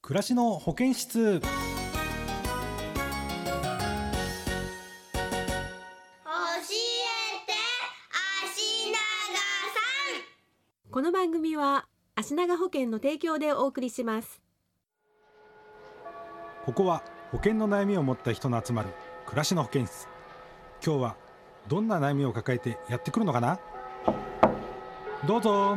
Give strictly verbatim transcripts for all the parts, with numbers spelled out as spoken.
暮らしの保健室。 教えて足長さん。 この番組は足長保険の提供でお送りします。 ここは保険の悩みを持った人の集まる暮らしの保健室。今日はどんな悩みを抱えてやってくるのかな。どうぞ。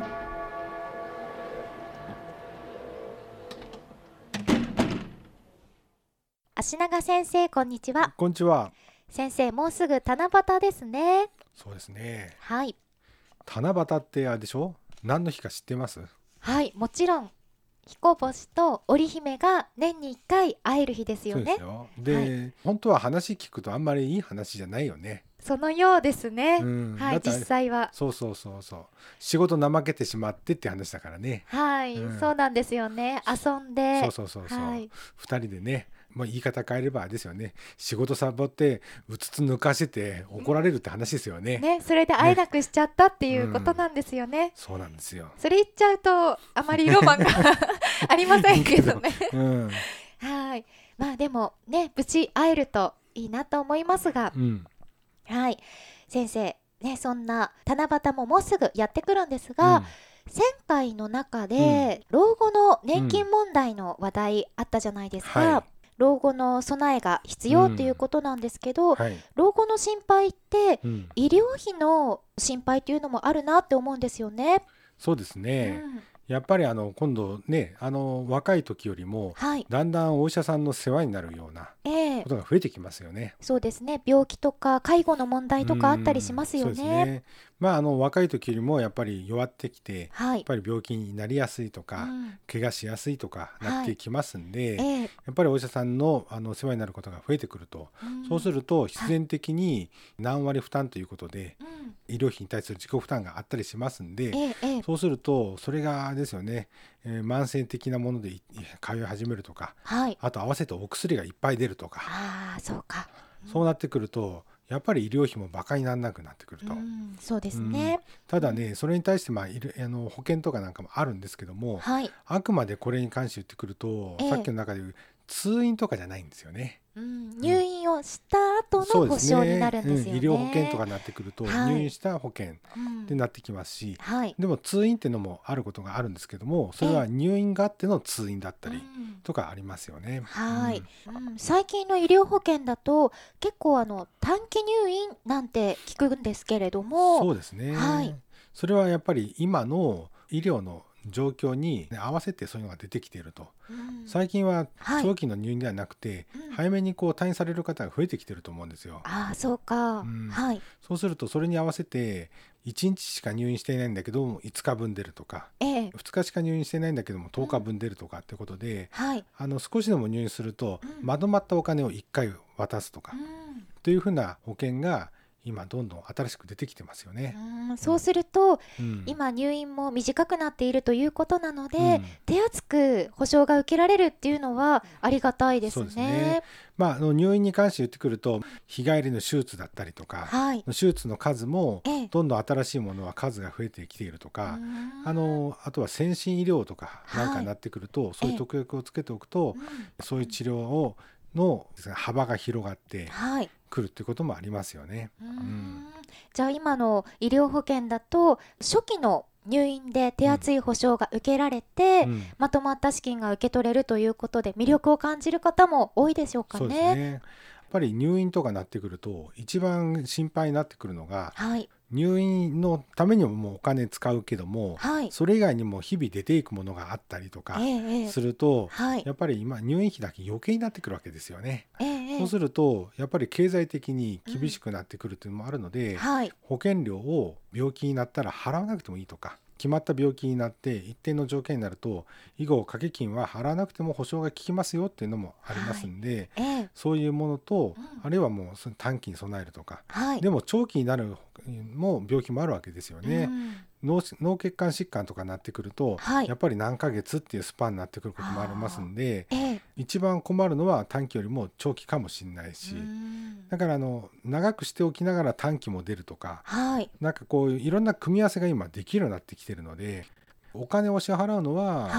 足長先生、こんにちは。 こんにちは。 先生、もうすぐ七夕ですね。 そうですね。 はい。 七夕ってあれでしょ。何の日か知ってます？ はい、もちろん彦星と織姫が年にいっかい会える日ですよね。 そうですよ。で、はい、本当は話聞くとあんまりいい話じゃないよね。 そのようですね、うん、はい、実際はそうそうそうそう、仕事怠けてしまってって話だからね。 はい、うん、そうなんですよね。遊んで、 そうそうそうそう、 はい、 ふたりでね、まあ、言い方変えればですよね、仕事サボってうつつ抜かしてて怒られるって話ですよね。 ね、それで会えなくしちゃったっていうことなんですよね。ね、うん、 そうなんですよ。 それ言っちゃうとあまりロマンがありませんけどね。うん、はい、まあでもね、無事会えるといいなと思いますが、うん、はい、先生ね、そんな七夕ももうすぐやってくるんですが、うん、前回の中で、うん、老後の年金問題の話題あったじゃないですか、うんはい、老後の備えが必要っていうことなんですけど、うんはい、老後の心配って、うん、医療費の心配っていうのもあるなって思うんですよね。 そうですね、うん、やっぱりあの今度ね、あの若い時よりも、はい、だんだんお医者さんの世話になるようなことが増えてきますよね。 えー、そうですね、病気とか介護の問題とかあったりしますよね。 そうですね、まあ、あの若い時よりもやっぱり弱ってきて、はい、やっぱり病気になりやすいとか、うん、怪我しやすいとかなってきますんで、はい、えー、やっぱりお医者さんの、あの世話になることが増えてくると、うん、そうすると必然的に何割負担ということで、はい、医療費に対する自己負担があったりしますんで、えーえー、そうするとそれがですよね、えー、慢性的なもので通い始めるとか、はい、あと合わせてお薬がいっぱい出るとか、 あ、そうか、 うん、そうなってくるとやっぱり医療費もバカにならなくなってくると、うん、 そうですね、 うん、ただね、それに対して、まあ、いるあの保険とかなんかもあるんですけども、はい、あくまでこれに関して言ってくると、えー、さっきの中でいう通院とかじゃないんですよね。 うん、入院をした後の保証になるんですよね。 うん、医療保険とかになってくると、はい、入院した保険ってなってきますし、はい、でも通院っていうのもあることがあるんですけども、それは入院があっての通院だったりとかありますよね。 はい、うんうん、最近の医療保険だと結構あの短期入院なんて聞くんですけれども、 そうですね、はい、それはやっぱり今の医療の状況に合わせてそういうのが出てきていると、うん、最近は長期の入院ではなくて、はい、早めにこう退院される方が増えてきていると思うんですよ。 ああ、そうか、うん、はい、 そうするとそれに合わせていちにちしか入院していないんだけどもいつかぶん出るとか、ええ、ふつかしか入院していないんだけどもとおかぶん出るとかってことで、うん、はい、あの少しでも入院すると、うん、まとまったお金をいっかい渡すとか、うん、というふうな保険が今どんどん新しく出てきてますよね。 うん、そうすると、うん、今入院も短くなっているということなので、うん、手厚く保障が受けられるっていうのはありがたいですね。そうですね、 まあ、あの入院に関して言ってくると日帰りの手術だったりとか、はい、手術の数もどんどん新しいものは数が増えてきているとか、あのあとは先進医療とかなんかになってくると、はい、そういう特約をつけておくと、そういう治療をの幅が広がってくるっていうこともありますよね。 うんうん、じゃあ今の医療保険だと初期の入院で手厚い保障が受けられて、うん、まとまった資金が受け取れるということで魅力を感じる方も多いでしょうかね。 そうですね、やっぱり入院とかなってくると一番心配になってくるのが、はい、入院のためにももうお金使うけども、はい、それ以外にも日々出ていくものがあったりとかすると、えーはい、やっぱり今入院費だけ余計になってくるわけですよね。えー、そうするとやっぱり経済的に厳しくなってくるというのもあるので、うん、はい、保険料を病気になったら払わなくてもいいとか、決まった病気になって一定の条件になると以後掛け金は払わなくても保証が効きますよっていうのもありますんで、はい、えー、そういうものと、うん、あるいはもう短期に備えるとか、はい、でも長期になるも病気もあるわけですよね。うん、脳, 脳血管疾患とかになってくると、はい、やっぱり何ヶ月っていうスパンになってくることもありますんで、えー、一番困るのは短期よりも長期かもしれないし、だからあの長くしておきながら短期も出るとか、はい、なんかこういろんな組み合わせが今できるようになってきてるので、お金を支払うのは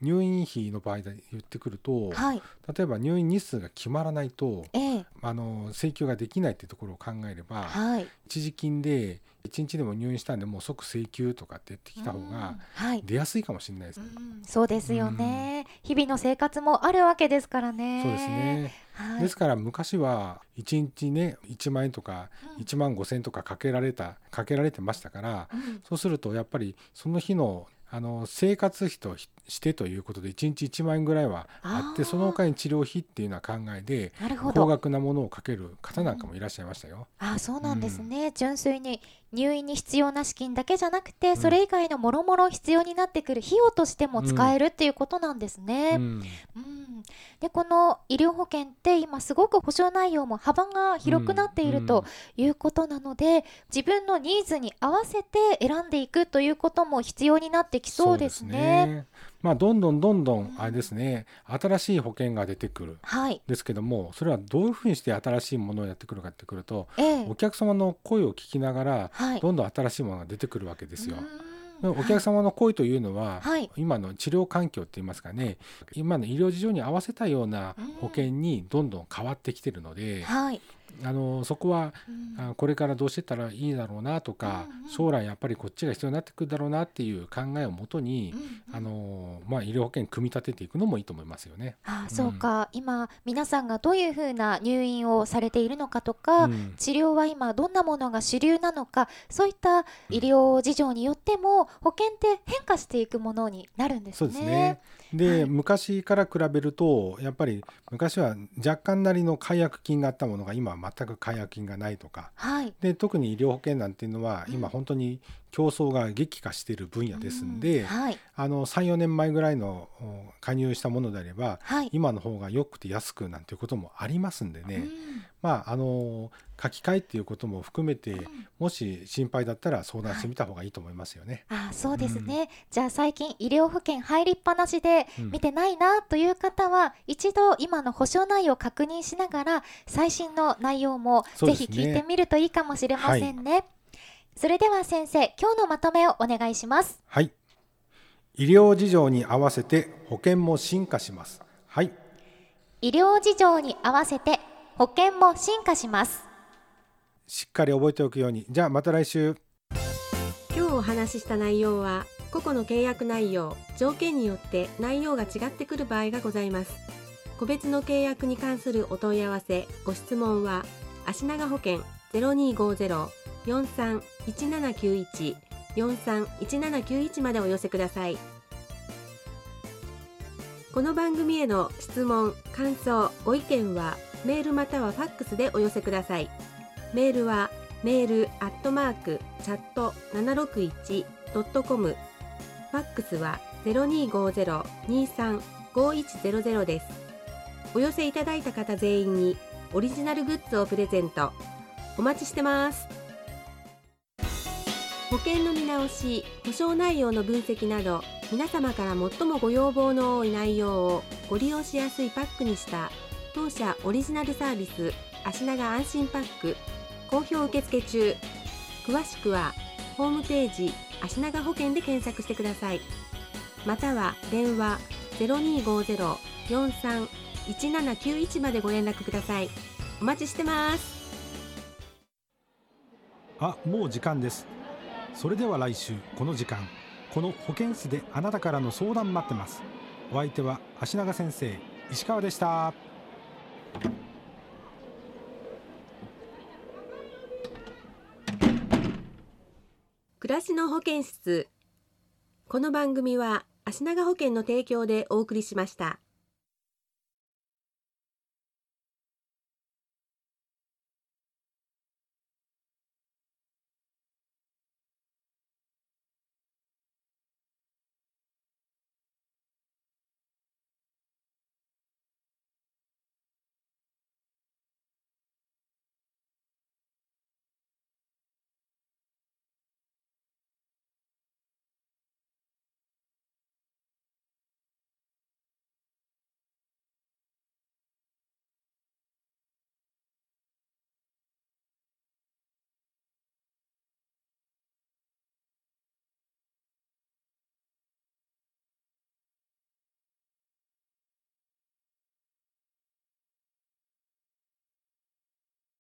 入院費の場合で言ってくると、はい、例えば入院日数が決まらないと、えー、あの請求ができないっていうところを考えれば、はい、一時金でいちにちでも入院したんでもう即請求とかって言ってきた方が出やすいかもしれないですね、 うんはいうん、そうですよね、うん、日々の生活もあるわけですからね。 そうですね、はい、ですから昔はいちにちねいちまんえんとかいちまんごせんえんとかかけられたかけられてましたから、うん、そうするとやっぱりその日のあの生活費としてということでいちにちいちまんえんぐらいはあって、その他に治療費っていうような考えで高額なものをかける方なんかもいらっしゃいましたよ、 うん、あそうなんですね、うん、純粋に入院に必要な資金だけじゃなくて、それ以外のもろもろ必要になってくる費用としても使えるっていうことなんですね、うんうん、でこの医療保険って今すごく保障内容も幅が広くなっているということなので、自分のニーズに合わせて選んでいくということも必要になってきそうですね。そうですね、 まあ、どんどんどんどんあれですね、うん、新しい保険が出てくる、はい、ですけども、それはどういうふうにして新しいものをやってくるかってくると、ええ、お客様の声を聞きながら、はい、どんどん新しいものが出てくるわけですよ。お客様の声というのは、はい、今の治療環境っていいますかね、今の医療事情に合わせたような保険にどんどん変わってきてるので、はい、あのそこは、うん、これからどうしていったらいいだろうなとか、うんうん、将来やっぱりこっちが必要になってくるだろうなっていう考えをもとに、うんうん、あのまあ、医療保険組み立てていくのもいいと思いますよね。 ああ、そうか、うん、今皆さんがどういうふうな入院をされているのかとか、うん、治療は今どんなものが主流なのか、そういった医療事情によっても保険って変化していくものになるんですね。 そうですね。で、はい、昔から比べるとやっぱり昔は若干なりの解約金があったものが今は全く解約金がないとか、はい、で特に医療保険なんていうのは今本当に競争が激化している分野ですんで、うんはい、あの さん,よ 年前ぐらいの加入したものであれば、はい、今の方が良くて安くなんていうこともありますんでね、うん、まああの書き換えっていうことも含めて、うん、もし心配だったら相談してみた方がいいと思いますよね。 はい、あそうですね、うん、じゃあ最近医療保険入りっぱなしで見てないなという方は、うん、一度今の保証内容を確認しながら最新の内容もぜひ聞いてみるといいかもしれませんね。はい、それでは先生、今日のまとめをお願いします。 はい、医療事情に合わせて保険も進化します。はい、 医療事情に合わせて保険も進化します。 しっかり覚えておくように。じゃあまた来週。 今日お話しした内容は個々の契約内容、条件によって内容が違ってくる場合がございます。個別の契約に関するお問い合わせ、ご質問は足長保険 ゼロにーごーゼロ よんさん いちななきゅういち よんさん いちななきゅういちまでお寄せください。この番組への質問、感想、ご意見はメールまたはファックスでお寄せください。メールはメールアットマークチャットななろくいちドットコム、ファックスは ゼロにーごーゼロ にーさん ごーいちゼロゼロ です。お寄せいただいた方全員にオリジナルグッズをプレゼント。お待ちしてます。保険の見直し、保証内容の分析など、皆様から最もご要望の多い内容をご利用しやすいパックにした当社オリジナルサービス、足長安心パック好評受付中。詳しくはホームページ足長保険で検索してください。または電話 ゼロにーごーゼロ よんさん いちななきゅういちまでご連絡ください。お待ちしてます。 あ、もう時間です。それでは来週この時間、この保健室であなたからの相談待ってます。お相手は足長先生、石川でした。 暮らしの保健室。この番組は足長保険の提供でお送りしました。